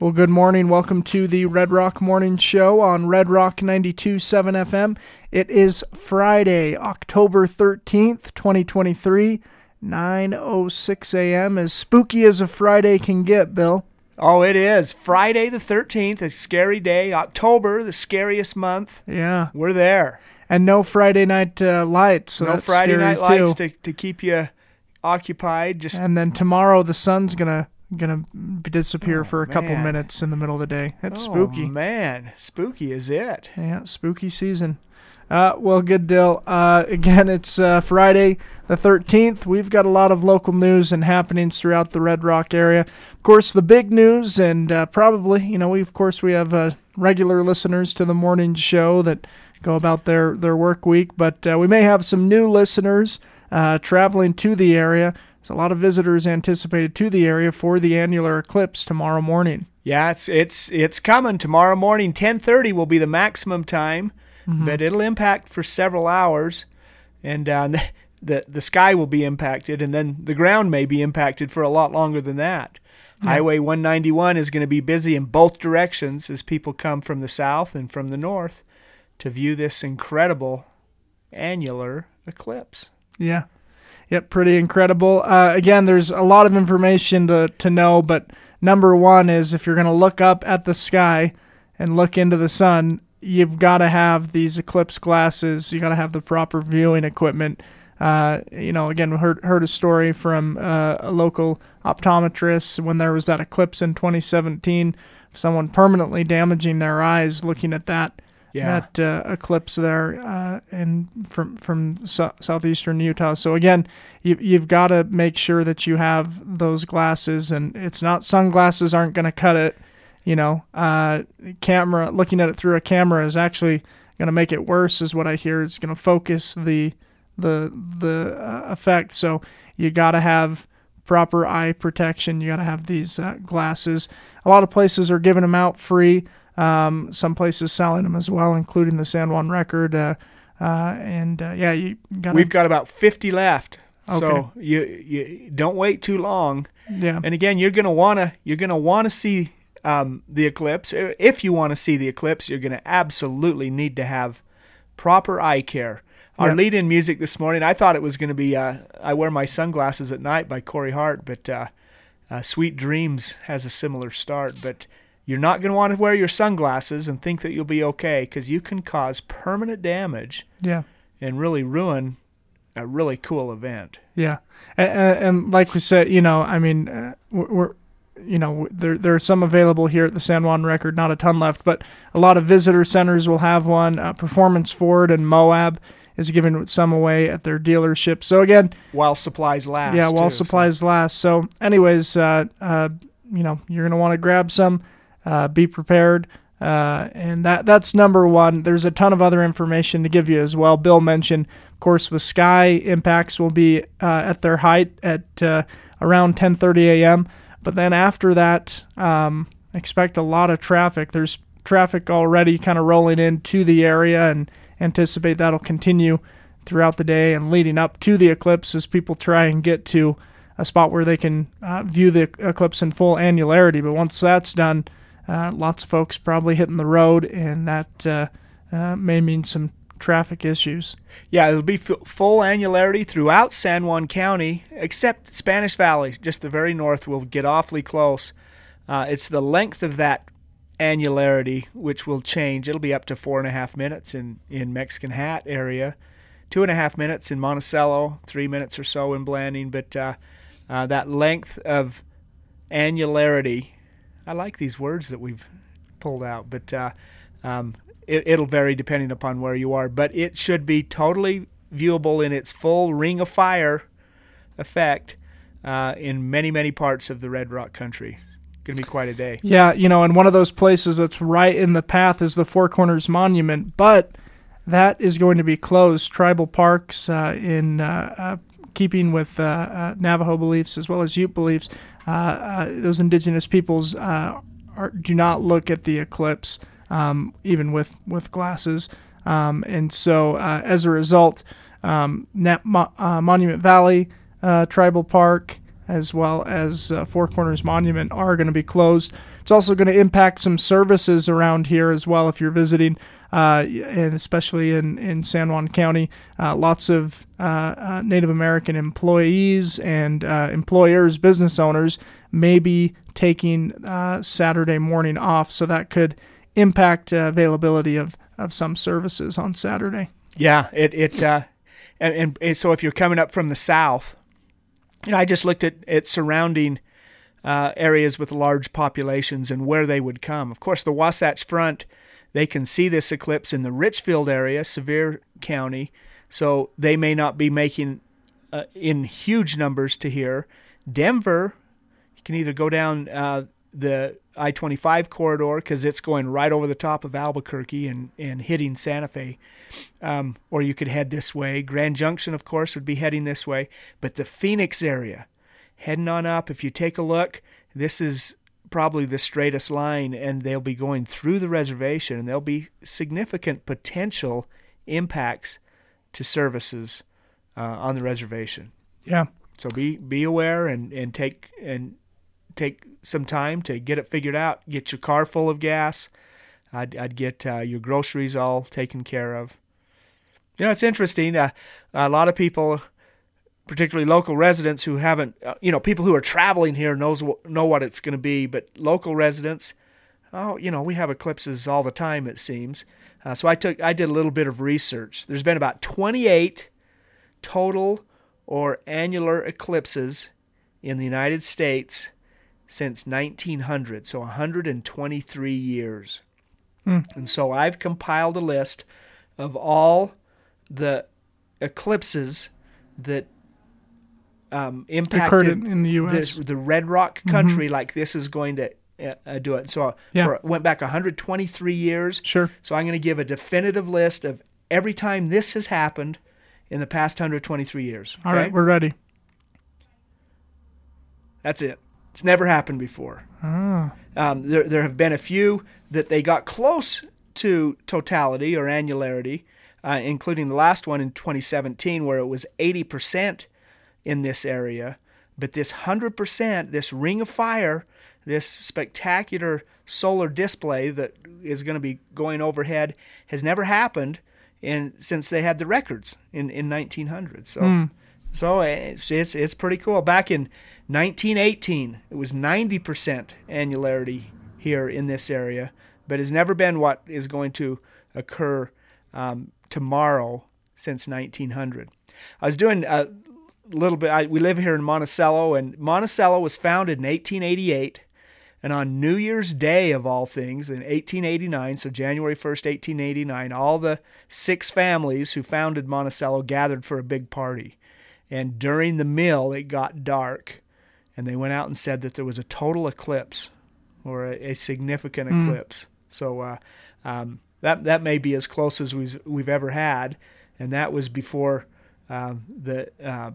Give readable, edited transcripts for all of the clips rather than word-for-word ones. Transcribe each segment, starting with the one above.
Well, good morning. Welcome to the Red Rock Morning Show on Red Rock 92.7 FM. It is Friday, October 13th, 2023, 9:06 a.m. As spooky as a Friday can get, Bill. Oh, it is. Friday the 13th, a scary day. October, the scariest month. Yeah. We're there. And no Friday night lights. So no that's Friday scary night lights too. to keep you occupied. And then tomorrow the sun's gonna disappear for a couple man. minutes in the middle of the day. That's spooky. Oh, man. Spooky is it. Yeah, spooky season. Well, good deal. Again, it's Friday the 13th. We've got a lot of local news and happenings throughout the Red Rock area. Of course, the big news, and probably, we have regular listeners to the morning show that go about their work week, but we may have some new listeners traveling to the area. There's a lot of visitors anticipated to the area for the annular eclipse tomorrow morning. Yeah, it's coming. Tomorrow morning, 10:30 will be the maximum time, but it'll impact for several hours, and the sky will be impacted, and then the ground may be impacted for a lot longer than that. Yeah. Highway 191 is going to be busy in both directions as people come from the south and from the north to view this incredible annular eclipse. Yeah. Yep, pretty incredible. Again, there's a lot of information to know, but number one is if you're going to look up at the sky and look into the sun, you've got to have these eclipse glasses. You got to have the proper viewing equipment. Again, we heard a story from a local optometrist when there was that eclipse in 2017, someone permanently damaging their eyes looking at that. Yeah. That eclipse there from southeastern Utah. So again, you've got to make sure that you have those glasses, and it's not sunglasses aren't going to cut it. Camera looking at it through a camera is actually going to make it worse, is what I hear. It's going to focus the effect. So you got to have proper eye protection. You got to have these glasses. A lot of places are giving them out free. Some places selling them as well, including the San Juan Record. We've got about 50 left. Okay. So you don't wait too long. Yeah. And again, you're gonna wanna see the eclipse. If you want to see the eclipse, you're gonna absolutely need to have proper eye care. Our lead-in music this morning, I thought it was going to be "I Wear My Sunglasses at Night" by Corey Hart, but "Sweet Dreams" has a similar start, but. You're not going to want to wear your sunglasses and think that you'll be okay, because you can cause permanent damage and really ruin a really cool event. Yeah. And like we said, there are some available here at the San Juan Record, not a ton left, but a lot of visitor centers will have one. Performance Ford and Moab is giving some away at their dealership. So again, while supplies last. Yeah, while supplies last. So anyways, you're going to want to grab some. Be prepared, and that's number one. There's a ton of other information to give you as well. Bill mentioned, of course, the sky impacts will be at their height at around 10:30 a.m., but then after that, expect a lot of traffic. There's traffic already kind of rolling into the area, and anticipate that'll continue throughout the day and leading up to the eclipse as people try and get to a spot where they can view the eclipse in full annularity. But once that's done, lots of folks probably hitting the road, and that may mean some traffic issues. Yeah, it'll be full annularity throughout San Juan County, except Spanish Valley, just the very north, will get awfully close. It's the length of that annularity which will change. It'll be up to 4.5 minutes in Mexican Hat area, 2.5 minutes in Monticello, 3 minutes or so in Blanding, but that length of annularity, I like these words that we've pulled out, but it'll vary depending upon where you are. But it should be totally viewable in its full ring of fire effect in many, many parts of the Red Rock country. Going to be quite a day. Yeah, and one of those places that's right in the path is the Four Corners Monument, but that is going to be closed. Tribal parks in keeping with Navajo beliefs as well as Ute beliefs, those indigenous peoples do not look at the eclipse, even with glasses. And so as a result, Monument Valley Tribal Park, as well as Four Corners Monument are going to be closed. It's also going to impact some services around here as well if you're visiting, and especially in San Juan County. Lots of Native American employees and employers, business owners, may be taking Saturday morning off, so that could impact availability of some services on Saturday. Yeah, and so if you're coming up from the south, I just looked at surrounding areas with large populations and where they would come. Of course, the Wasatch Front, they can see this eclipse in the Richfield area, Sevier County, so they may not be making in huge numbers to here. Denver, you can either go down the I-25 corridor because it's going right over the top of Albuquerque and hitting Santa Fe, or you could head this way. Grand Junction, of course, would be heading this way, but the Phoenix area, heading on up, if you take a look, this is probably the straightest line, and they'll be going through the reservation, and there'll be significant potential impacts to services on the reservation. Yeah. So be aware and take some time to get it figured out. Get your car full of gas. I'd get your groceries all taken care of. It's interesting. A lot of people, particularly local residents who haven't, people who are traveling here know what it's going to be, but local residents, we have eclipses all the time, it seems. So I did a little bit of research. There's been about 28 total or annular eclipses in the United States since 1900, so 123 years. And so I've compiled a list of all the eclipses that impacted in the U.S. the Red Rock country, like this is going to do it. So went back 123 years. Sure. So I'm going to give a definitive list of every time this has happened in the past 123 years. Okay? All right, we're ready. That's it. It's never happened before. There have been a few that they got close to totality or annularity, including the last one in 2017 where it was 80% in this area. But this 100%, this ring of fire, this spectacular solar display that is going to be going overhead has never happened since they had the records in 1900. So it's pretty cool. Back in 1918, it was 90% annularity here in this area, but has never been what is going to occur tomorrow since 1900. I was doing a little bit. We live here in Monticello, and Monticello was founded in 1888, and on New Year's Day of all things in 1889, so January 1st, 1889, all the 6 families who founded Monticello gathered for a big party. And during the meal, it got dark, and they went out and said that there was a total eclipse or a significant eclipse. So that may be as close as we've ever had, and that was before the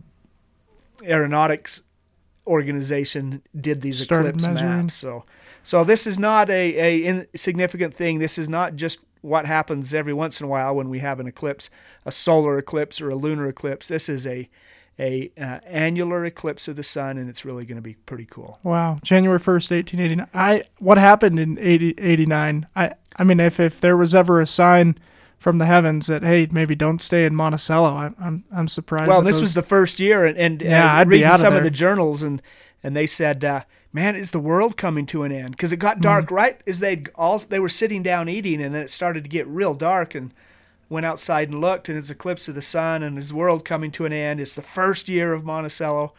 aeronautics organization did these eclipse maps. So this is not a insignificant thing. This is not just what happens every once in a while when we have an eclipse, a solar eclipse or a lunar eclipse. This is a annular eclipse of the sun, and it's really going to be pretty cool. Wow, January 1st, 1889. What happened in 89? I mean, if there was ever a sign from the heavens that, hey, maybe don't stay in Monticello, I'm surprised. Well, this was the first year, and I'd be reading out some of of the journals, and they said, man, is the world coming to an end? Because it got dark right as they were sitting down eating, and then it started to get real dark, and went outside and looked, and it's eclipse of the sun, and his world coming to an end. It's the first year of Monticello,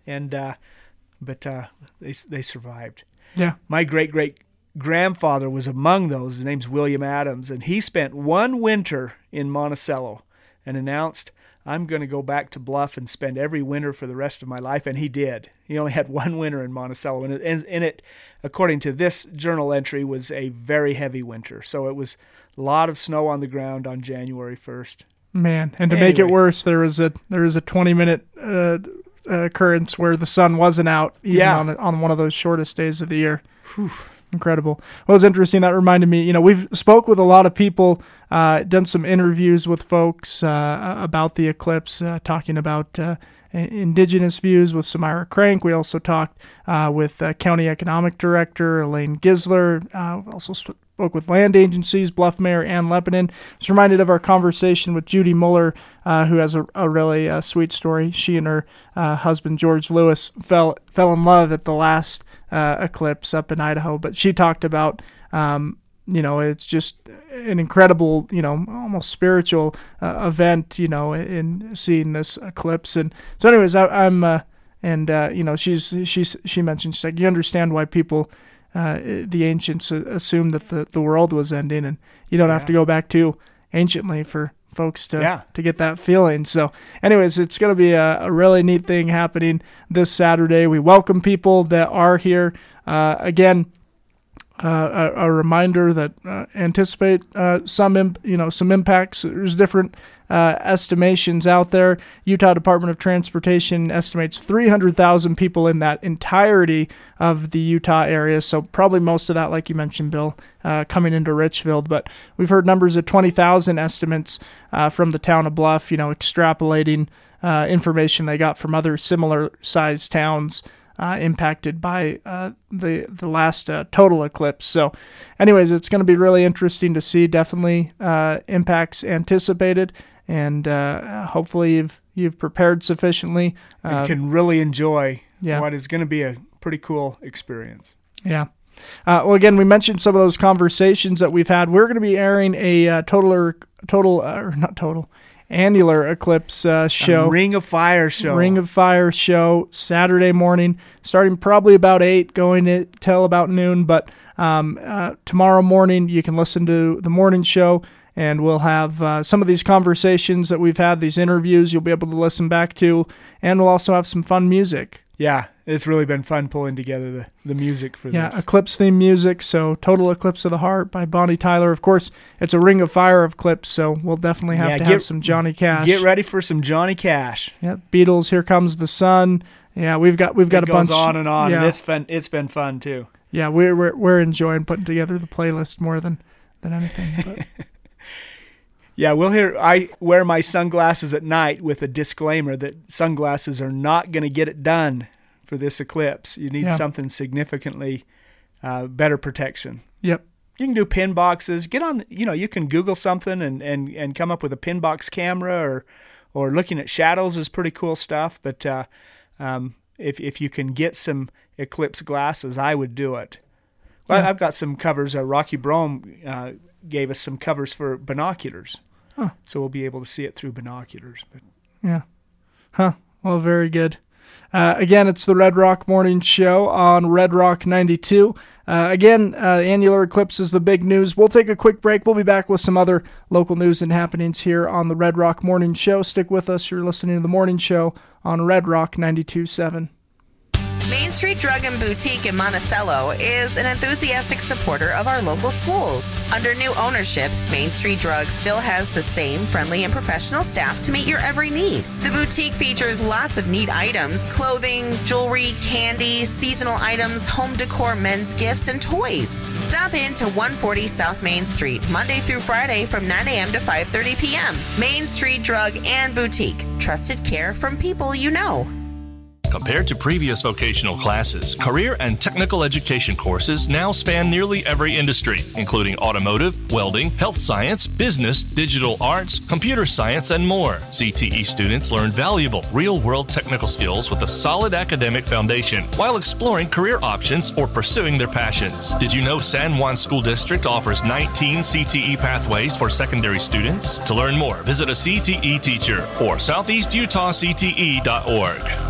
but they survived. Yeah. My great-great-grandfather was among those. His name's William Adams, and he spent one winter in Monticello and announced, I'm going to go back to Bluff and spend every winter for the rest of my life, and he did. He only had one winter in Monticello, and it, according to this journal entry, was a very heavy winter. So it was a lot of snow on the ground on January 1st. Man, and to make it worse, there was a 20-minute occurrence where the sun wasn't out even on one of those shortest days of the year. Whew. Incredible. Well, it's interesting. That reminded me, we've spoke with a lot of people, done some interviews with folks about the eclipse, talking about Indigenous views with Samira Crank. We also talked with County Economic Director Elaine Gisler. We also spoke with land agencies, Bluff Mayor Ann Lepinen. I was reminded of our conversation with Judy Muller, who has a really sweet story. She and her husband, George Lewis, fell in love at the last eclipse up in Idaho. But she talked about it's just an incredible, almost spiritual event, in seeing this eclipse. And so anyways, she mentioned, she's like, you understand why people, the ancients assumed that the world was ending, and you don't have to go back too anciently for folks to get that feeling. So anyways, it's going to be a really neat thing happening this Saturday. We welcome people that are here. Again, a reminder that anticipate some impacts. There's different estimations out there. Utah Department of Transportation estimates 300,000 people in that entirety of the Utah area. So probably most of that, like you mentioned, Bill, coming into Richfield. But we've heard numbers of 20,000 estimates from the town of Bluff, extrapolating information they got from other similar sized towns impacted by the last total eclipse. So anyways, it's going to be really interesting to see. Definitely impacts anticipated, and hopefully you've prepared sufficiently. You can really enjoy what is going to be a pretty cool experience. Yeah. Well, again, we mentioned some of those conversations that we've had. We're going to be airing a annular eclipse show. Ring of Fire show Saturday morning, starting probably about 8, going till about noon. But tomorrow morning you can listen to the morning show, and we'll have some of these conversations that we've had, these interviews you'll be able to listen back to, and we'll also have some fun music. Yeah, it's really been fun pulling together the music for this. Yeah, eclipse-themed music, so Total Eclipse of the Heart by Bonnie Tyler. Of course, it's a Ring of Fire eclipse, so we'll definitely have some Johnny Cash. Get ready for some Johnny Cash. Yeah, Beatles, Here Comes the Sun. Yeah, we've got a bunch. It goes on, and it's fun. It's been fun, too. Yeah, we're enjoying putting together the playlist more than anything. But. Yeah, I wear my sunglasses at night with a disclaimer that sunglasses are not going to get it done for this eclipse. You need something significantly better protection. Yep. You can do pin boxes. Get on, you can Google something and come up with a pin box camera, or looking at shadows is pretty cool stuff. But if you can get some eclipse glasses, I would do it. Well, I've got some covers. Rocky Brome gave us some covers for binoculars. Huh. So we'll be able to see it through binoculars. But. Yeah. Huh. Well, very good. Again, it's the Red Rock Morning Show on Red Rock 92. Again, annular eclipse is the big news. We'll take a quick break. We'll be back with some other local news and happenings here on the Red Rock Morning Show. Stick with us. You're listening to the Morning Show on Red Rock 92.7. Main Street Drug and Boutique in Monticello is an enthusiastic supporter of our local schools. Under new ownership, Main Street Drug still has the same friendly and professional staff to meet your every need. The boutique features lots of neat items: clothing, jewelry, candy, seasonal items, home decor, men's gifts, and toys. Stop in to 140 South Main Street, Monday through Friday from 9 a.m. to 5:30 p.m. Main Street Drug and Boutique. Trusted care from people you know. Compared to previous vocational classes, career and technical education courses now span nearly every industry, including automotive, welding, health science, business, digital arts, computer science, and more. CTE students learn valuable, real-world technical skills with a solid academic foundation while exploring career options or pursuing their passions. Did you know San Juan School District offers 19 CTE pathways for secondary students? To learn more, visit a CTE teacher or southeastutahcte.org.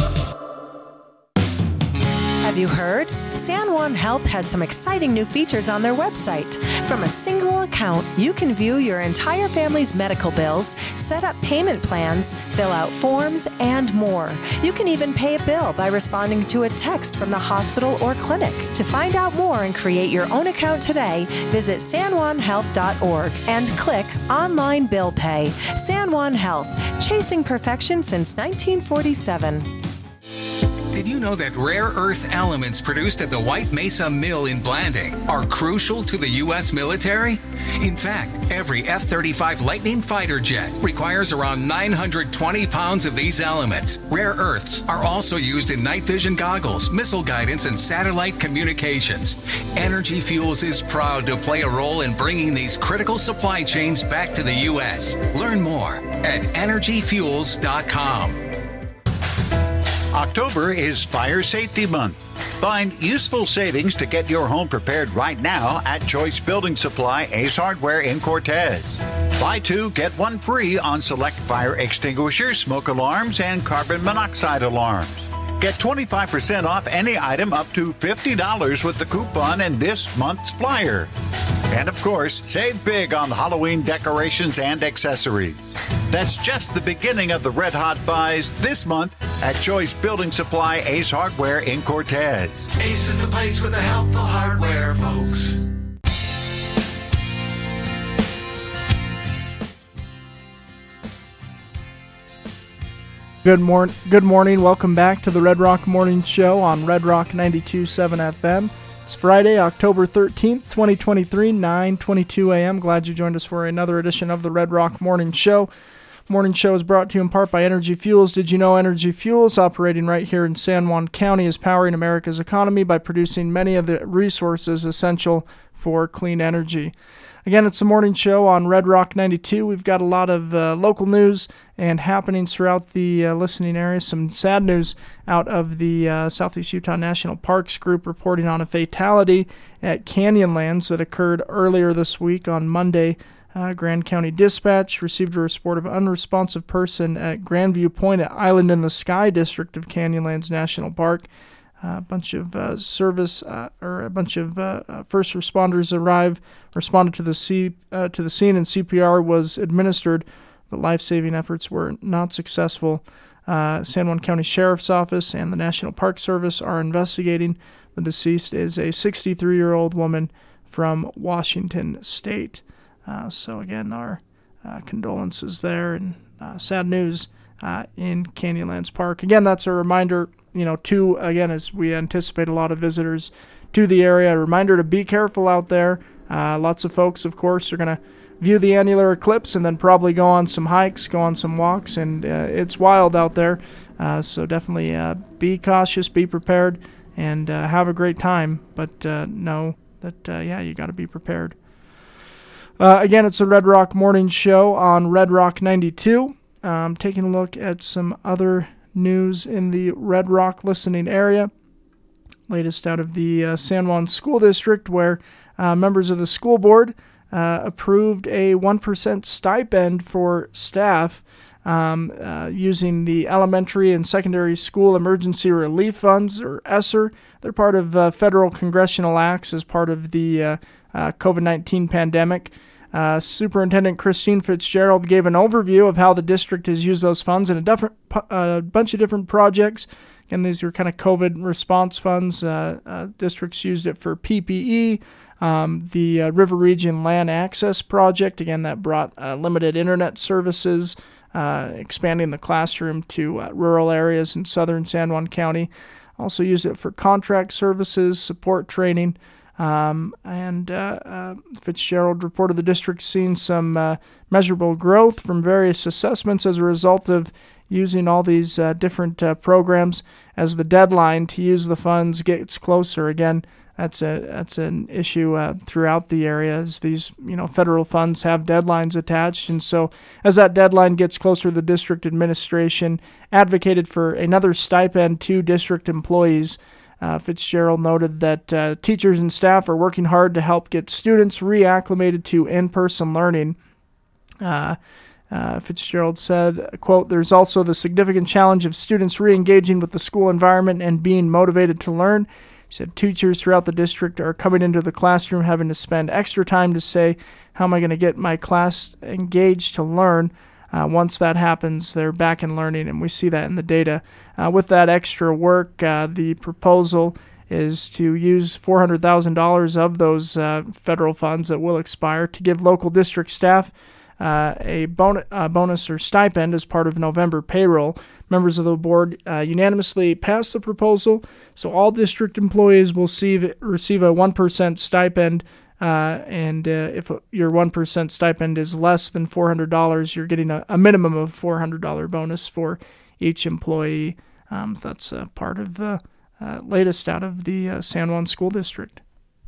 Have you heard? San Juan Health has some exciting new features on their website. From a single account, you can view your entire family's medical bills, set up payment plans, fill out forms, and more. You can even pay a bill by responding to a text from the hospital or clinic. To find out more and create your own account today, visit sanjuanhealth.org and click Online Bill Pay. San Juan Health, chasing perfection since 1947. Did you know that rare earth elements produced at the White Mesa Mill in Blanding are crucial to the U.S. military? In fact, every F-35 Lightning fighter jet requires around 920 pounds of these elements. Rare earths are also used in night vision goggles, missile guidance, and satellite communications. Energy Fuels is proud to play a role in bringing these critical supply chains back to the U.S. Learn more at energyfuels.com. October is Fire Safety Month. Find useful savings to get your home prepared right now at Choice Building Supply Ace Hardware in Cortez. Buy two, get one free on select fire extinguishers, smoke alarms, and carbon monoxide alarms. Get 25% off any item up to $50 with the coupon in this month's flyer. And of course, save big on Halloween decorations and accessories. That's just the beginning of the red hot buys this month at Choice Building Supply Ace Hardware in Cortez. Ace is the place with the helpful hardware, folks. Good morning. Welcome back to the Red Rock Morning Show on Red Rock 92.7 FM. It's Friday, October 13th, 2023, 9:22 a.m. Glad you joined us for another edition of the Red Rock Morning Show. Morning Show is brought to you in part by Energy Fuels. Did you know Energy Fuels, operating right here in San Juan County, is powering America's economy by producing many of the resources essential for clean energy? Again, it's the morning show on Red Rock 92. We've got a lot of local news and happenings throughout the listening area. Some sad news out of the Southeast Utah National Parks group reporting on a fatality at Canyonlands that occurred earlier this week on Monday. Grand County Dispatch received a report of unresponsive person at Grandview Point at Island in the Sky district of Canyonlands National Park. A bunch of first responders responded to the scene, and CPR was administered, but life-saving efforts were not successful. San Juan County Sheriff's Office and the National Park Service are investigating. The deceased is a 63-year-old woman from Washington State. So again, our condolences there, and sad news in Canyonlands Park. Again, that's a reminder, as we anticipate a lot of visitors to the area, a reminder to be careful out there. Lots of folks, of course, are going to view the annular eclipse and then probably go on some hikes, go on some walks, and it's wild out there. So definitely be cautious, be prepared, and have a great time. But know that, you got to be prepared. Again, it's the Red Rock Morning Show on Red Rock 92. Taking a look at some other news in the Red Rock listening area. Latest out of the San Juan School District, where members of the school board approved a 1% stipend for staff using the Elementary and Secondary School Emergency Relief Funds, or ESSER. They're part of federal congressional acts as part of the COVID-19 pandemic. Superintendent Christine Fitzgerald gave an overview of how the district has used those funds in a bunch of different projects. Again, these are kind of COVID response funds. Districts used it for PPE, the River Region Land Access Project. Again, that brought limited internet services, expanding the classroom to rural areas in southern San Juan County. Also used it for contract services, support training. Fitzgerald reported the district seen some measurable growth from various assessments as a result of using all these different programs. As the deadline to use the funds gets closer, again, that's an issue throughout the area, as these federal funds have deadlines attached, and so as that deadline gets closer, the district administration advocated for another stipend to district employees. Fitzgerald noted that teachers and staff are working hard to help get students reacclimated to in-person learning. Fitzgerald said, quote, "There's also the significant challenge of students re-engaging with the school environment and being motivated to learn." He said teachers throughout the district are coming into the classroom having to spend extra time to say, how am I going to get my class engaged to learn? Once that happens, they're back in learning, and we see that in the data. With that extra work, the proposal is to use $400,000 of those federal funds that will expire to give local district staff a bonus or stipend as part of November payroll. members of the board unanimously passed the proposal. So all district employees will receive a 1% stipend, and if your 1% stipend is less than $400, you're getting a minimum of $400 bonus for each employee. That's part of the latest out of the San Juan School District.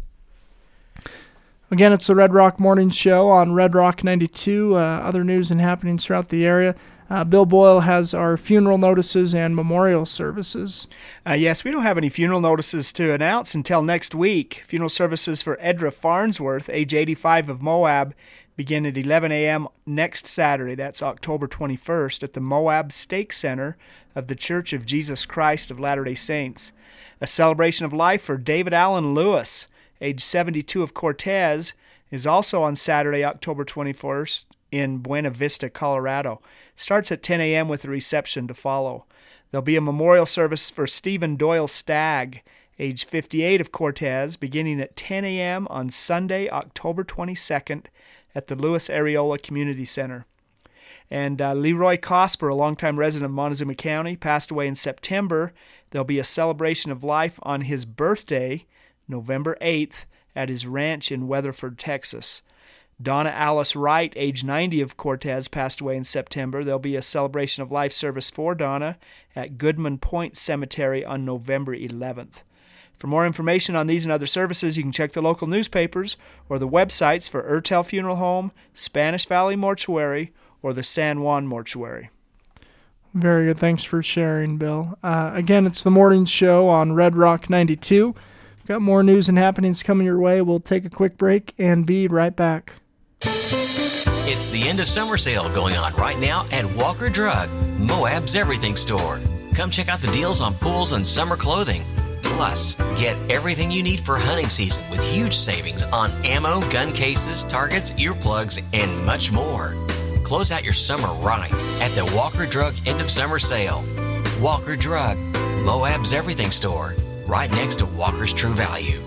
Again, it's the Red Rock Morning Show on Red Rock 92. Other news and happenings throughout the area. Bill Boyle has our funeral notices and memorial services. Yes, we don't have any funeral notices to announce until next week. Funeral services for Edra Farnsworth, age 85 of Moab, begin at 11 a.m. next Saturday. That's October 21st at the Moab Stake Center of the Church of Jesus Christ of Latter-day Saints. A celebration of life for David Allen Lewis, age 72 of Cortez, is also on Saturday, October 21st in Buena Vista, Colorado. Starts at 10 a.m. with a reception to follow. There'll be a memorial service for Stephen Doyle Stagg, age 58 of Cortez, beginning at 10 a.m. on Sunday, October 22nd at the Lewis Areola Community Center. And Leroy Cosper, a longtime resident of Montezuma County, passed away in September. There'll be a celebration of life on his birthday, November 8th, at his ranch in Weatherford, Texas. Donna Alice Wright, age 90 of Cortez, passed away in September. There'll be a celebration of life service for Donna at Goodman Point Cemetery on November 11th. For more information on these and other services, you can check the local newspapers or the websites for Ertel Funeral Home, Spanish Valley Mortuary, or the San Juan Mortuary. Very good. Thanks for sharing, Bill. Again, it's the morning show on Red Rock 92. We've got more news and happenings coming your way. We'll take a quick break and be right back. It's the end of summer sale going on right now at Walker Drug, Moab's everything store. Come check out the deals on pools and summer clothing. Plus, get everything you need for hunting season with huge savings on ammo, gun cases, targets, earplugs, and much more. Close out your summer right at the Walker Drug end of summer sale. Walker Drug, Moab's everything store, right next to Walker's True Value.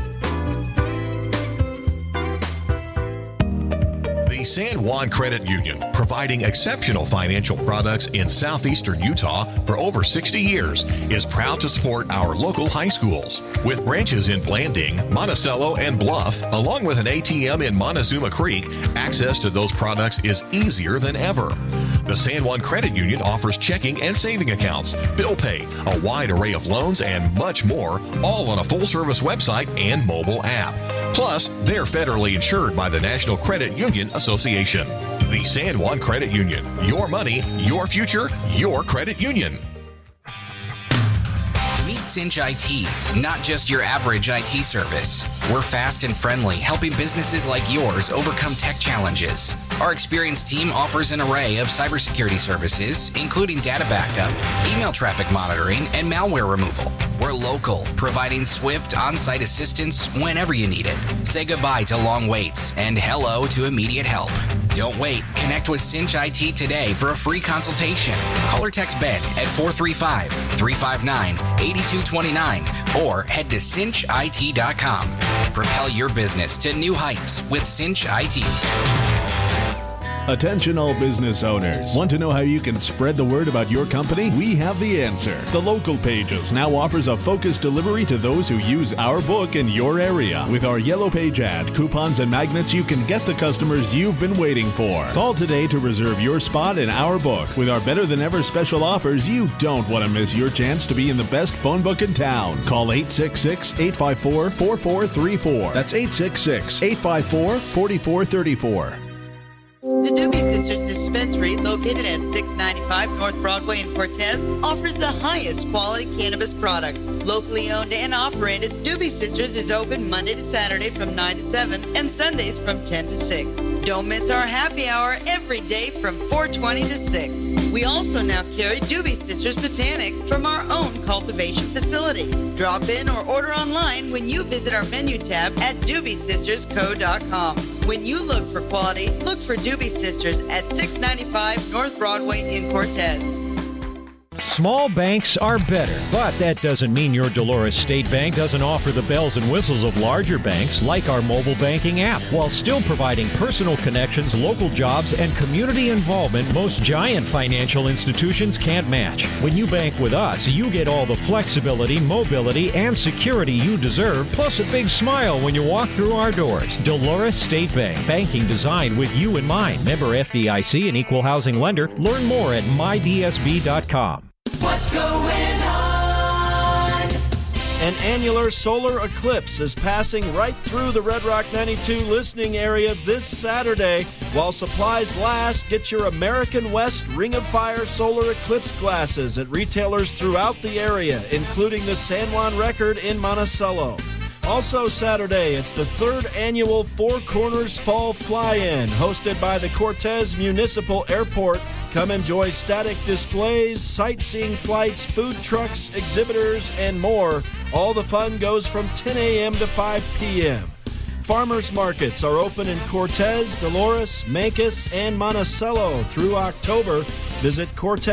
The San Juan Credit Union, providing exceptional financial products in southeastern Utah for over 60 years, is proud to support our local high schools. With branches in Blanding, Monticello, and Bluff, along with an ATM in Montezuma Creek, access to those products is easier than ever. The San Juan Credit Union offers checking and saving accounts, bill pay, a wide array of loans, and much more, all on a full-service website and mobile app. Plus, they're federally insured by the National Credit Union Association. The San Juan Credit Union. Your money, your future, your credit union. Meet Cinch IT, not just your average IT service. We're fast and friendly, helping businesses like yours overcome tech challenges. Our experienced team offers an array of cybersecurity services, including data backup, email traffic monitoring, and malware removal. We're local, providing swift on-site assistance whenever you need it. Say goodbye to long waits and hello to immediate help. Don't wait. Connect with Cinch IT today for a free consultation. Call or text Ben at 435-359-8229 or head to cinchit.com. Propel your business to new heights with Cinch IT. Attention all business owners. Want to know how you can spread the word about your company? We have the answer. The Local Pages now offers a focused delivery to those who use our book in your area. With our Yellow Page ad, coupons, and magnets, you can get the customers you've been waiting for. Call today to reserve your spot in our book. With our better than ever special offers, you don't want to miss your chance to be in the best phone book in town. Call 866-854-4434. That's 866-854-4434. The Doobie Sisters Dispensary, located at 695 North Broadway in Cortez, offers the highest quality cannabis products. Locally owned and operated, Doobie Sisters is open Monday to Saturday from 9 to 7 and Sundays from 10 to 6. Don't miss our happy hour every day from 4:20 to 6. We also now carry Doobie Sisters Botanics from our own cultivation facility. Drop in or order online when you visit our menu tab at doobiesistersco.com. When you look for quality, look for Doobie Sisters at 695 North Broadway in Cortez. Small banks are better, but that doesn't mean your Dolores State Bank doesn't offer the bells and whistles of larger banks like our mobile banking app, while still providing personal connections, local jobs, and community involvement most giant financial institutions can't match. When you bank with us, you get all the flexibility, mobility, and security you deserve, plus a big smile when you walk through our doors. Dolores State Bank, banking designed with you in mind. Member FDIC, an equal housing lender. Learn more at mydsb.com. What's going on? An annular solar eclipse is passing right through the Red Rock 92 listening area this Saturday. While supplies last, get your American West Ring of Fire solar eclipse glasses at retailers throughout the area, including the San Juan Record in Monticello. Also Saturday, it's the 3rd annual Four Corners Fall Fly-In, hosted by the Cortez Municipal Airport. Come enjoy static displays, sightseeing flights, food trucks, exhibitors, and more. All the fun goes from 10 a.m. to 5 p.m. Farmers markets are open in Cortez, Dolores, Mancos, and Monticello through October. Visit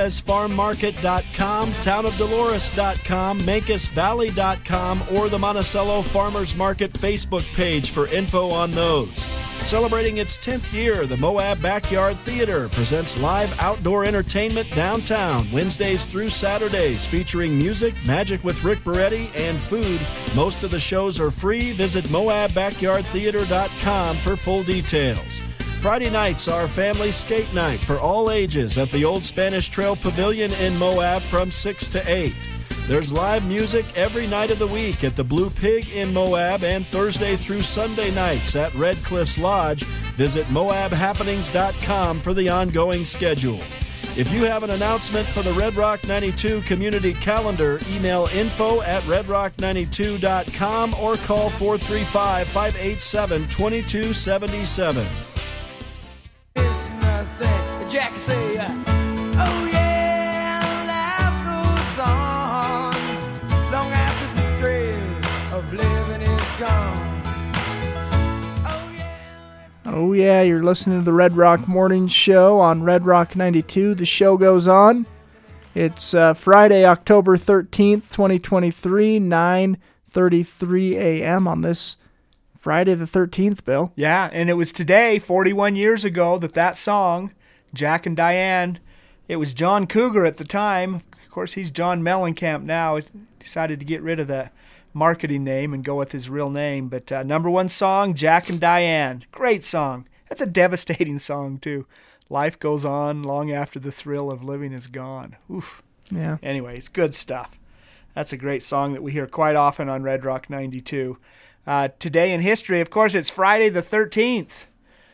CortezFarmMarket.com, TownofDolores.com, MancosValley.com, or the Monticello Farmers Market Facebook page for info on those. Celebrating its 10th year, the Moab Backyard Theater presents live outdoor entertainment downtown, Wednesdays through Saturdays, featuring music, Magic with Rick Beretti, and food. Most of the shows are free. Visit MoabBackyardTheater.com for full details. Friday nights are family skate night for all ages at the Old Spanish Trail Pavilion in Moab from 6 to 8. There's live music every night of the week at the Blue Pig in Moab and Thursday through Sunday nights at Red Cliffs Lodge. Visit MoabHappenings.com for the ongoing schedule. If you have an announcement for the Red Rock 92 community calendar, email info@redrock92.com or call 435-587-2277. It's nothing. Jack say, oh yeah, life goes on long after the thrill of living is gone. Oh yeah, you're listening to the Red Rock Morning Show on Red Rock 92. The show goes on. It's Friday, October 13th, 2023, 9:33 a.m. on this Friday the 13th, Bill. Yeah, and it was today, 41 years ago, that song, Jack and Diane, it was John Cougar at the time. Of course, he's John Mellencamp now. He decided to get rid of the marketing name and go with his real name. But number one song, Jack and Diane. Great song. That's a devastating song, too. Life goes on long after the thrill of living is gone. Oof. Yeah. Anyway, it's good stuff. That's a great song that we hear quite often on Red Rock 92. Today in history, of course, it's Friday the 13th.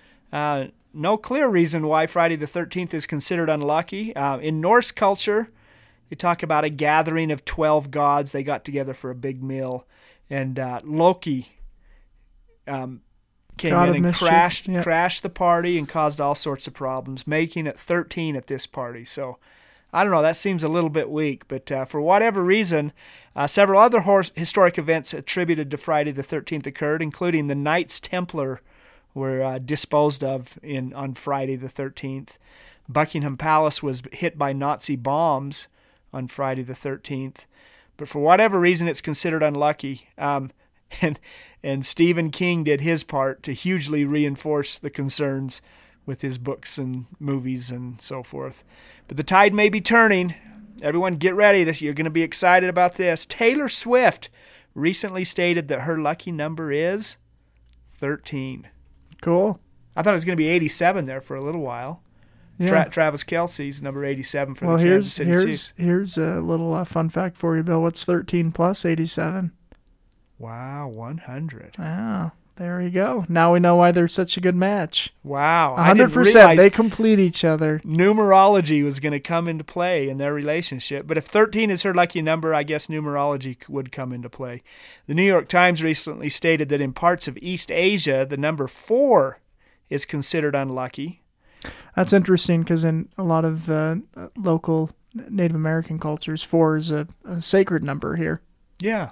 No clear reason why Friday the 13th is considered unlucky. In Norse culture, they talk about a gathering of 12 gods. They got together for a big meal. And Loki came in and crashed the party and caused all sorts of problems, making it 13 at this party. So, I don't know, that seems a little bit weak. But for whatever reason, several other historic events attributed to Friday the 13th occurred, including the Knights Templar were disposed of on Friday the 13th. Buckingham Palace was hit by Nazi bombs on Friday the 13th. But for whatever reason, it's considered unlucky. And Stephen King did his part to hugely reinforce the concerns with his books and movies and so forth. But the tide may be turning. Everyone get ready. You're going to be excited about this. Taylor Swift recently stated that her lucky number is 13. Cool. I thought it was going to be 87 there for a little while. Yeah. Travis Kelce's number 87 for the Kansas City Chiefs. Here's a little fun fact for you, Bill. What's 13 plus 87? Wow, 100. Wow, there we go. Now we know why they're such a good match. Wow. 100%. They complete each other. Numerology was going to come into play in their relationship. But if 13 is her lucky number, I guess numerology would come into play. The New York Times recently stated that in parts of East Asia, the number 4 is considered unlucky. That's interesting because in a lot of local Native American cultures, 4 is a sacred number here. Yeah.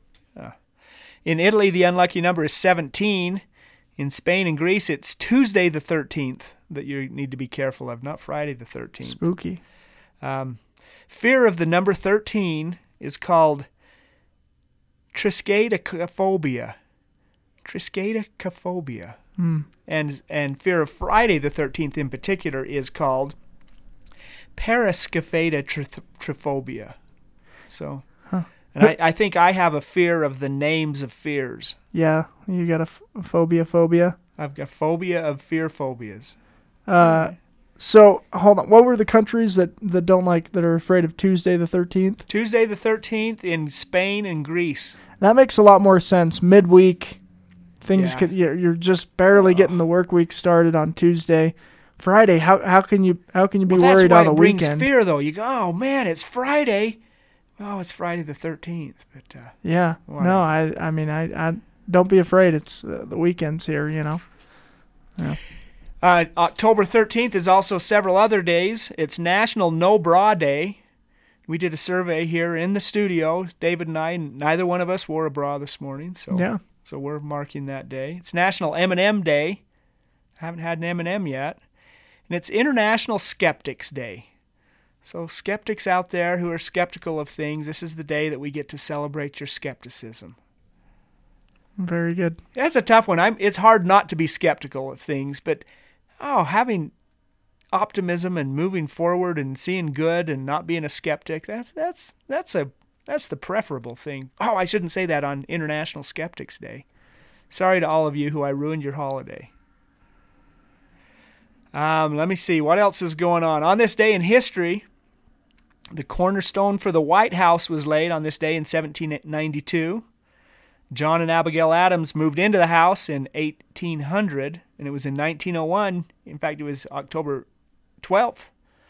In Italy, the unlucky number is 17. In Spain and Greece, it's Tuesday the 13th that you need to be careful of, not Friday the 13th. Spooky. fear of the number 13 is called triskaidekaphobia. Triskaidekaphobia. And fear of Friday the 13th in particular is called paraskephedotryphobia. So, and I think I have a fear of the names of fears. Yeah, you got a phobia. I've got phobia of fear phobias. So, hold on. What were the countries that are afraid of Tuesday the 13th? Tuesday the 13th in Spain and Greece. That makes a lot more sense. Midweek, things you're just barely getting the work week started on Tuesday. Friday, how can you be worried on the weekend? That's why it brings fear, though. You go, oh man, it's Friday. Oh, it's Friday the 13th. But yeah, no, I mean, I don't be afraid. It's the weekend's here, you know. Yeah. October 13th is also several other days. It's National No Bra Day. We did a survey here in the studio, David and I, and neither one of us wore a bra this morning. So we're marking that day. It's National M&M Day. I haven't had an M&M yet. And it's International Skeptics Day. So skeptics out there who are skeptical of things, this is the day that we get to celebrate your skepticism. Very good. That's a tough one. It's hard not to be skeptical of things, but having optimism and moving forward and seeing good and not being a skeptic, that's the preferable thing. Oh, I shouldn't say that on International Skeptics Day. Sorry to all of you who I ruined your holiday. Let me see. What else is going on? On this day in history, the cornerstone for the White House was laid on this day in 1792. John and Abigail Adams moved into the house in 1800, and it was in 1901, in fact it was October 12th,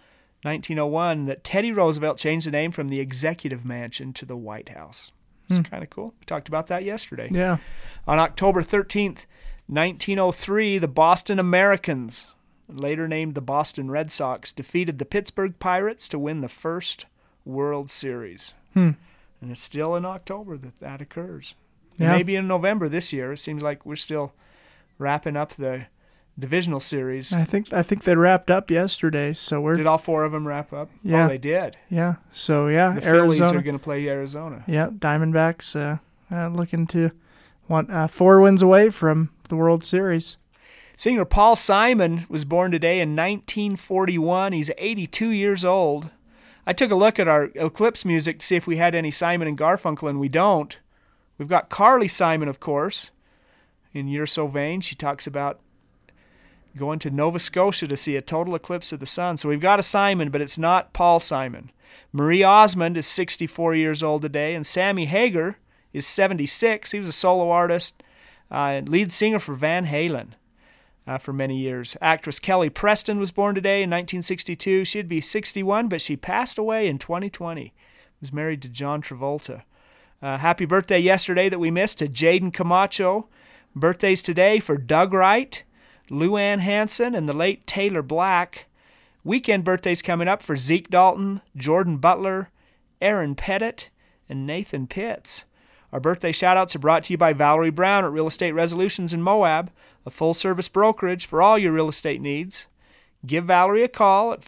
1901, that Teddy Roosevelt changed the name from the Executive Mansion to the White House. It's kind of cool. We talked about that yesterday. Yeah. On October 13th, 1903, the Boston Americans, later named the Boston Red Sox, defeated the Pittsburgh Pirates to win the first World Series. And it's still in October that occurs. Yeah. Maybe in November this year. It seems like we're still wrapping up the divisional series. I think they wrapped up yesterday. So did all four of them wrap up? Yeah, they did. Yeah. So yeah, the Arizona. Phillies are going to play Arizona. Yeah, Diamondbacks looking to want 4 wins away from the World Series. Singer Paul Simon was born today in 1941. He's 82 years old. I took a look at our Eclipse music to see if we had any Simon and Garfunkel, and we don't. We've got Carly Simon, of course. In You're So Vain, she talks about going to Nova Scotia to see a total eclipse of the sun. So we've got a Simon, but it's not Paul Simon. Marie Osmond is 64 years old today, and Sammy Hagar is 76. He was a solo artist, lead singer for Van Halen for many years. Actress Kelly Preston was born today in 1962. She'd be 61, but she passed away in 2020. Was married to John Travolta. Happy birthday yesterday that we missed to Jaden Camacho. Birthdays today for Doug Wright, Lou Ann Hansen, and the late Taylor Black. Weekend birthdays coming up for Zeke Dalton, Jordan Butler, Aaron Pettit, and Nathan Pitts. Our birthday shout-outs are brought to you by Valerie Brown at Real Estate Resolutions in Moab, a full-service brokerage for all your real estate needs. Give Valerie a call at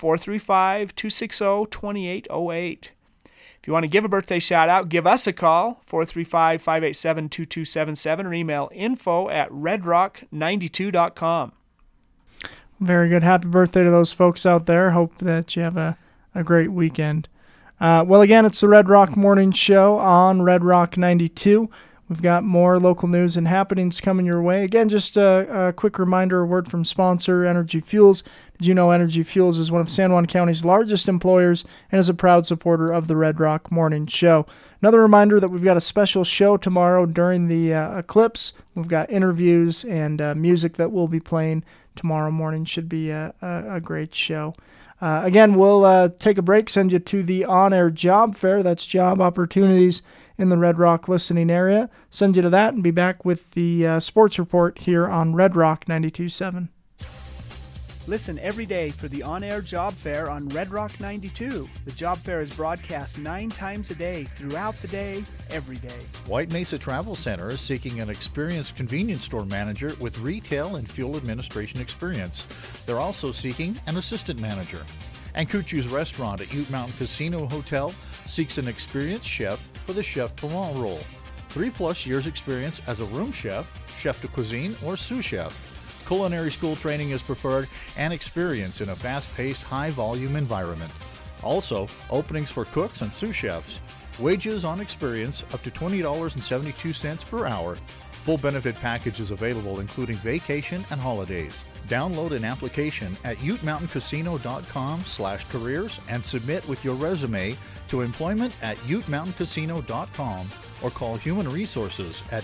435-260-2808. If you want to give a birthday shout-out, give us a call, 435-587-2277, or email info@redrock92.com. Very good. Happy birthday to those folks out there. Hope that you have a great weekend. Well, again, it's the Red Rock Morning Show on Red Rock 92. We've got more local news and happenings coming your way. Again, just a quick reminder, a word from sponsor, Energy Fuels. Did you know Energy Fuels is one of San Juan County's largest employers and is a proud supporter of the Red Rock Morning Show? Another reminder that we've got a special show tomorrow during the eclipse. We've got interviews and music that we'll be playing tomorrow morning. Should be a great show. Again, we'll take a break, send you to the on-air job fair. That's job opportunities in the Red Rock listening area. Send you to that and be back with the sports report here on Red Rock 92.7. Listen every day for the on-air job fair on Red Rock 92. The job fair is broadcast 9 times a day, throughout the day, every day. White Mesa Travel Center is seeking an experienced convenience store manager with retail and fuel administration experience. They're also seeking an assistant manager. And Kuchu's Restaurant at Ute Mountain Casino Hotel seeks an experienced chef for the Chef Talent role. 3+ years experience as a room chef, chef de cuisine, or sous chef. Culinary school training is preferred and experience in a fast-paced, high-volume environment. Also, openings for cooks and sous chefs. Wages on experience up to $20.72 per hour. Full benefit package is available, including vacation and holidays. Download an application at utemountaincasino.com/careers and submit with your resume to employment@utemountaincasino.com or call Human Resources at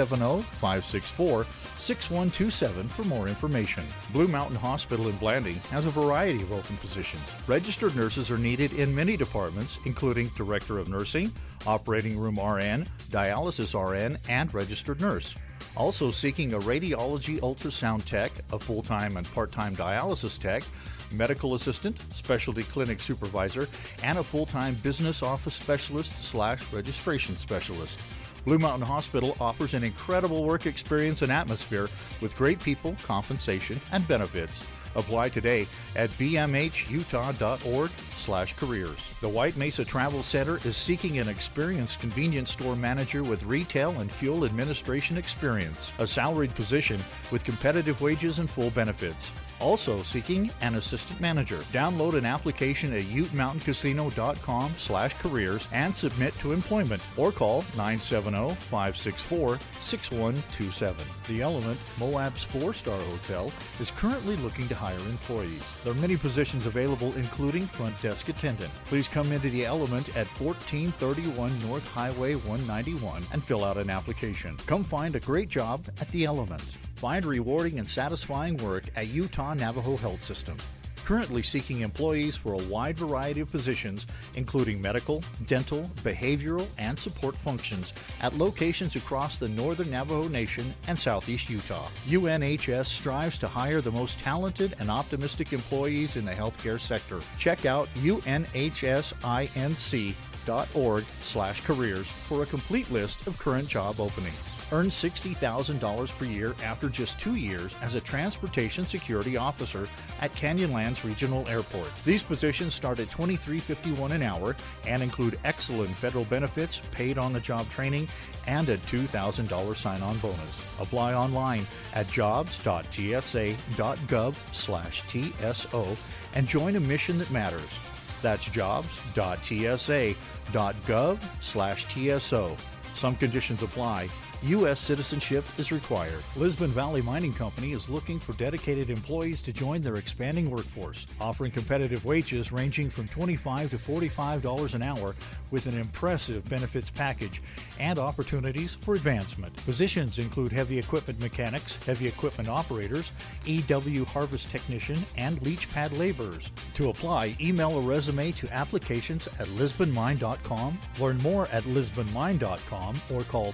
970-564-6127 for more information. Blue Mountain Hospital in Blanding has a variety of open positions. Registered nurses are needed in many departments, including Director of Nursing, Operating Room RN, Dialysis RN, and Registered Nurse. Also seeking a radiology ultrasound tech, a full-time and part-time dialysis tech, medical assistant, specialty clinic supervisor, and a full-time business office specialist/registration specialist. Blue Mountain Hospital offers an incredible work experience and atmosphere with great people, compensation, and benefits. Apply today at bmhutah.org/careers. The White Mesa Travel Center is seeking an experienced convenience store manager with retail and fuel administration experience, a salaried position with competitive wages and full benefits. Also seeking an assistant manager. Download an application at utemountaincasino.com/careers and submit to employment or call 970-564-6127. The Element, Moab's 4-star hotel, is currently looking to hire employees. There are many positions available, including front desk attendant. Please come into the Element at 1431 North Highway 191 and fill out an application. Come find a great job at the Element. Find rewarding and satisfying work at Utah Navajo Health System. Currently seeking employees for a wide variety of positions, including medical, dental, behavioral, and support functions at locations across the northern Navajo Nation and southeast Utah. UNHS strives to hire the most talented and optimistic employees in the healthcare sector. Check out unhsinc.org/careers for a complete list of current job openings. Earn $60,000 per year after just 2 years as a transportation security officer at Canyonlands Regional Airport. These positions start at $23.51 an hour and include excellent federal benefits, paid on-the-job training, and a $2,000 sign-on bonus. Apply online at jobs.tsa.gov/TSO and join a mission that matters. That's jobs.tsa.gov/TSO. Some conditions apply. U.S. citizenship is required. Lisbon Valley Mining Company is looking for dedicated employees to join their expanding workforce, offering competitive wages ranging from $25 to $45 an hour with an impressive benefits package and opportunities for advancement. Positions include heavy equipment mechanics, heavy equipment operators, EW harvest technician, and leach pad laborers. To apply, email a resume to applications@lisbonmine.com. Learn more at lisbonmine.com or call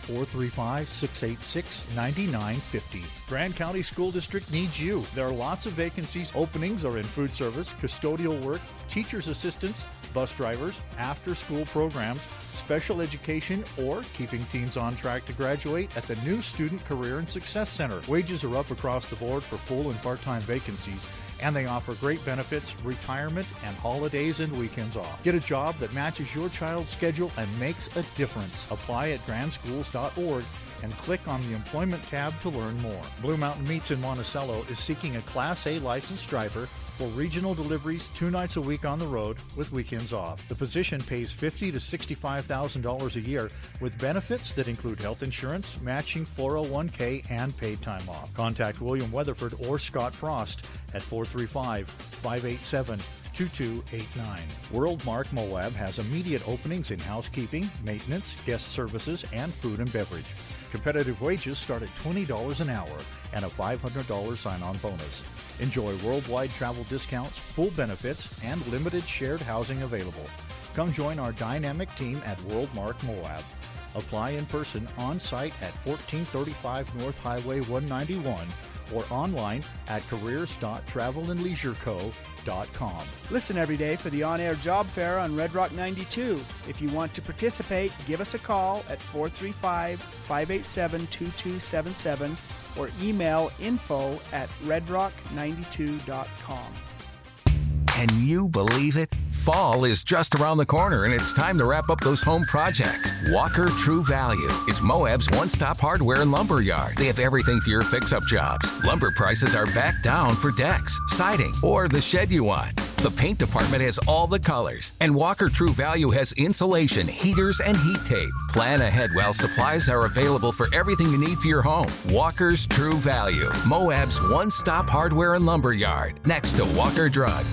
435-686-9950. Grand County School District needs you. There are lots of vacancies. Openings are in food service, custodial work, teacher's assistants, bus drivers, after-school programs, special education, or keeping teens on track to graduate at the new Student Career and Success Center. Wages are up across the board for full and part-time vacancies, and they offer great benefits, retirement, and holidays and weekends off. Get a job that matches your child's schedule and makes a difference. Apply at grandschools.org and click on the Employment tab to learn more. Blue Mountain Meats in Monticello is seeking a Class A licensed driver for regional deliveries 2 nights a week on the road with weekends off. The position pays $50,000 to $65,000 a year with benefits that include health insurance, matching 401k, and paid time off. Contact William Weatherford or Scott Frost at 435-587-2289. Worldmark Moab has immediate openings in housekeeping, maintenance, guest services, and food and beverage. Competitive wages start at $20 an hour and a $500 sign-on bonus. Enjoy worldwide travel discounts, full benefits, and limited shared housing available. Come join our dynamic team at Worldmark Moab. Apply in person on-site at 1435 North Highway 191 or online at careers.travelandleisureco.com. Listen every day for the on-air job fair on Red Rock 92. If you want to participate, give us a call at 435-587-2277 or email info@redrock92.com. Can you believe it? Fall is just around the corner and it's time to wrap up those home projects. Walker True Value is Moab's one-stop hardware and lumber yard. They have everything for your fix-up jobs. Lumber prices are back down for decks, siding, or the shed you want. The paint department has all the colors, and Walker True Value has insulation, heaters, and heat tape. Plan ahead while supplies are available for everything you need for your home. Walker's True Value, Moab's one-stop hardware and lumber yard, next to Walker Drug.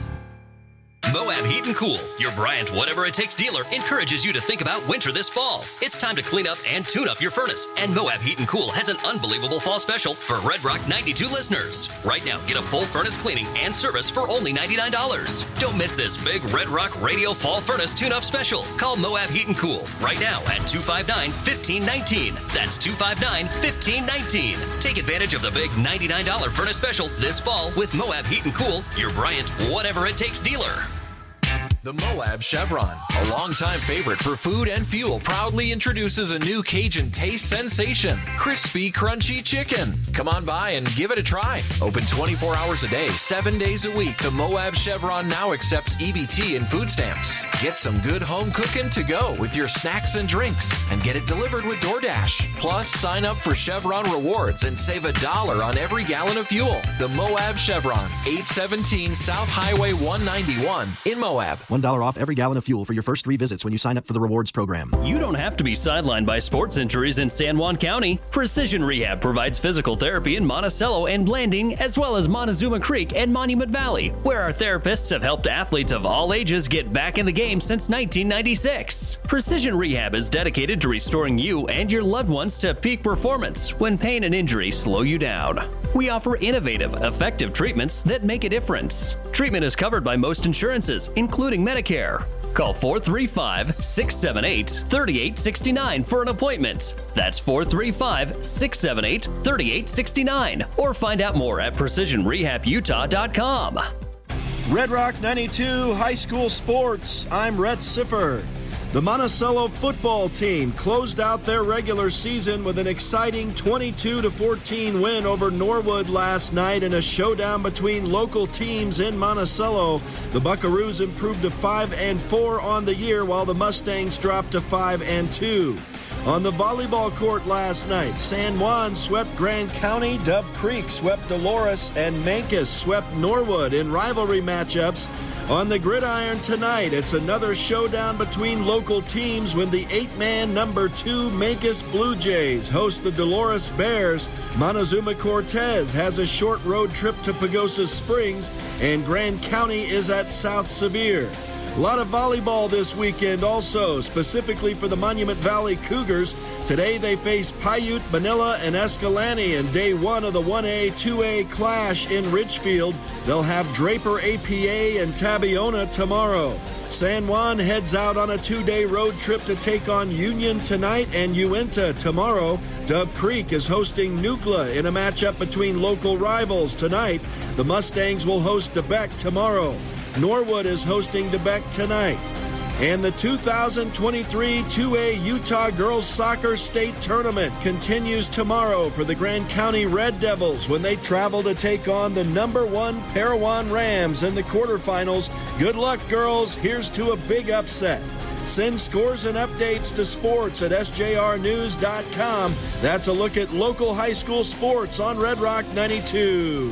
Moab Heat and Cool, your Bryant Whatever It Takes dealer, encourages you to think about winter this fall. It's time to clean up and tune up your furnace, and Moab Heat and Cool has an unbelievable fall special for Red Rock 92 listeners. Right now, get a full furnace cleaning and service for only $99. Don't miss this big Red Rock Radio Fall Furnace Tune-Up special. Call Moab Heat and Cool right now at 259-1519. That's 259-1519. Take advantage of the big $99 furnace special this fall with Moab Heat and Cool, your Bryant Whatever It Takes dealer. The Moab Chevron, a longtime favorite for food and fuel, proudly introduces a new Cajun taste sensation, crispy, crunchy chicken. Come on by and give it a try. Open 24 hours a day, 7 days a week, the Moab Chevron now accepts EBT and food stamps. Get some good home cooking to go with your snacks and drinks, and get it delivered with DoorDash. Plus, sign up for Chevron Rewards and save $1 on every gallon of fuel. The Moab Chevron, 817 South Highway 191 in Moab. $1 off every gallon of fuel for your first 3 visits when you sign up for the rewards program. You don't have to be sidelined by sports injuries in San Juan County. Precision Rehab provides physical therapy in Monticello and Blanding, as well as Montezuma Creek and Monument Valley, where our therapists have helped athletes of all ages get back in the game since 1996. Precision Rehab is dedicated to restoring you and your loved ones to peak performance when pain and injury slow you down. We offer innovative, effective treatments that make a difference. Treatment is covered by most insurances, including Medicare. Call 435-678-3869 for an appointment. That's 435-678-3869. Or find out more at PrecisionRehabUtah.com. Red Rock 92 High School Sports. I'm Rhett Siffer. The Monticello football team closed out their regular season with an exciting 22-14 win over Norwood last night in a showdown between local teams in Monticello. The Buckaroos improved to 5-4 on the year, while the Mustangs dropped to 5-2. On the volleyball court last night, San Juan swept Grand County, Dove Creek swept Dolores, and Mancos swept Norwood in rivalry matchups. On the gridiron tonight, it's another showdown between local teams when the 8-man number 2 Mancos Blue Jays host the Dolores Bears. Montezuma Cortez has a short road trip to Pagosa Springs, and Grand County is at South Sevier. A lot of volleyball this weekend also, specifically for the Monument Valley Cougars. Today they face Paiute, Manila, and Escalante in day 1 of the 1A, 2A clash in Ridgefield. They'll have Draper, APA, and Tabiona tomorrow. San Juan heads out on a 2-day road trip to take on Union tonight and Uinta tomorrow. Dove Creek is hosting Nucla in a matchup between local rivals tonight. The Mustangs will host DeBeck tomorrow. Norwood is hosting DeBeck tonight. And the 2023 2A Utah Girls Soccer State Tournament continues tomorrow for the Grand County Red Devils when they travel to take on the number 1 Parowan Rams in the quarterfinals. Good luck, girls. Here's to a big upset. Send scores and updates to sports at sjrnews.com. That's a look at local high school sports on Red Rock 92.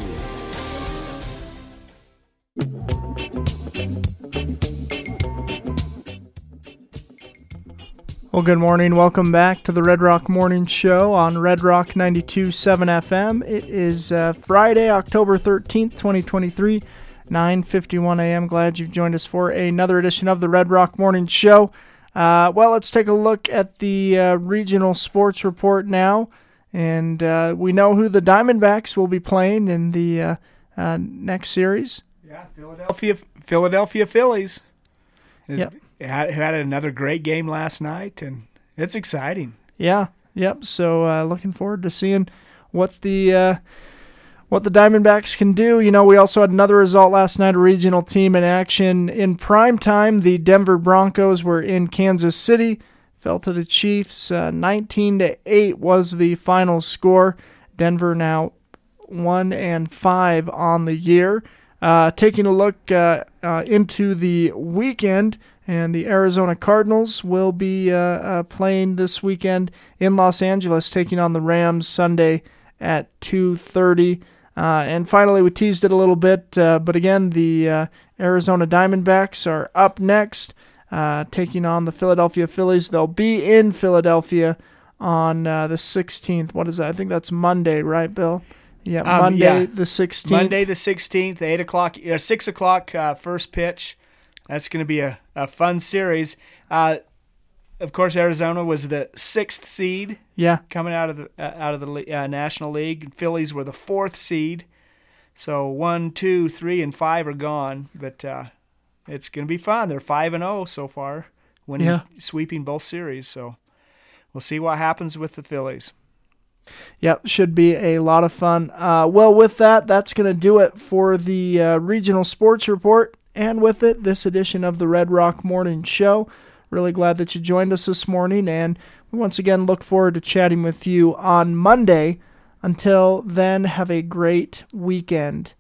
Well, good morning. Welcome back to the Red Rock Morning Show on Red Rock 92.7 FM. It is Friday, October 13th, 2023, 9:51 a.m. Glad you've joined us for another edition of the Red Rock Morning Show. Well, let's take a look at the regional sports report now. And we know who the Diamondbacks will be playing in the next series. Yeah, Philadelphia Phillies. Yep. Had another great game last night, and it's exciting. Yeah, yep. So looking forward to seeing what the Diamondbacks can do. You know, we also had another result last night, a regional team in action. In prime time, the Denver Broncos were in Kansas City, fell to the Chiefs. 19-8 was the final score. Denver now 1-5 on the year. taking a look into the weekend, and the Arizona Cardinals will be playing this weekend in Los Angeles, taking on the Rams Sunday at 2:30. And finally, we teased it a little bit, but again, the Arizona Diamondbacks are up next, taking on the Philadelphia Phillies. They'll be in Philadelphia on the 16th. What is that? I think that's Monday, right, Bill? Yeah, Monday the 16th. Monday the 16th, 8 o'clock, 6 o'clock first pitch. That's going to be a fun series. Of course, Arizona was the 6th seed. Yeah. Coming out of the National League. Phillies were the 4th seed. So 1, 2, 3, and 5 are gone. But it's going to be fun. They're 5-0 so far, sweeping both series. So we'll see what happens with the Phillies. Yep, should be a lot of fun. Well, with that, that's going to do it for the Regional Sports Report. And with it, this edition of the Red Rock Morning Show. Really glad that you joined us this morning, and we once again look forward to chatting with you on Monday. Until then, have a great weekend.